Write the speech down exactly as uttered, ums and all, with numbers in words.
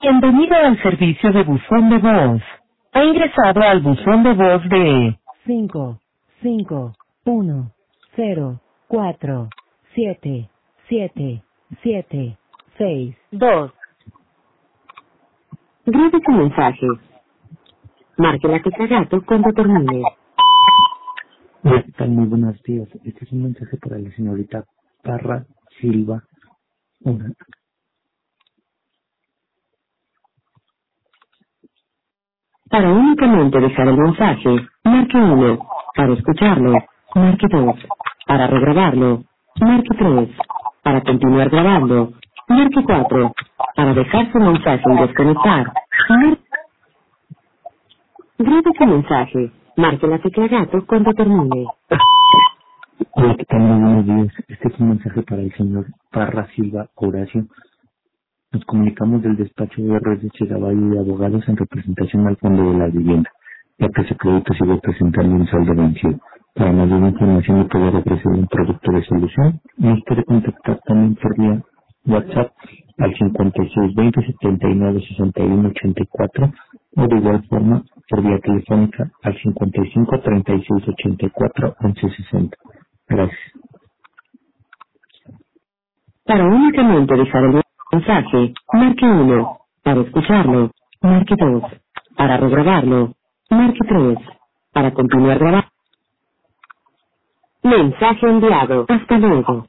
Bienvenido al servicio de buzón de voz. Ha ingresado al buzón de voz de cinco, cinco, uno, cero, cuatro, siete, siete, siete, seis, dos. Grabe su mensaje. Marque la tecla gato cuando termine. Hola, ¿qué tal? Muy buenos días. Este es un mensaje para la señorita Parra Silva. Una. Para únicamente dejar el mensaje, marque uno. Para escucharlo, marque dos. Para regrabarlo, marque tres. Para continuar grabando, marque cuatro. Para dejar su mensaje y desconectar, marque... Grabe su mensaje. Marque la tecla gato cuando termine. Hola, ¿qué tal? Muy buenos días. Este es un mensaje para el señor Parra Silva Horacio. Nos comunicamos del despacho de R S Chegabayo y Abogados en representación al Fondo de la Vivienda, ya que ese crédito sigue presentando un saldo vencido. Para mayor información y poder ofrecer un producto de solución, nos puede contactar también por vía WhatsApp al cincuenta y seis veinte setenta y nueve sesenta y uno ochenta y cuatro o de igual forma por vía telefónica al cincuenta y cinco treinta y seis ochenta y cuatro once sesenta. Gracias. Para únicamente dejar el mensaje, marque uno. Para escucharlo, marque dos. Para regrabarlo, marque tres. Para continuar grabando. Mensaje enviado. Hasta luego.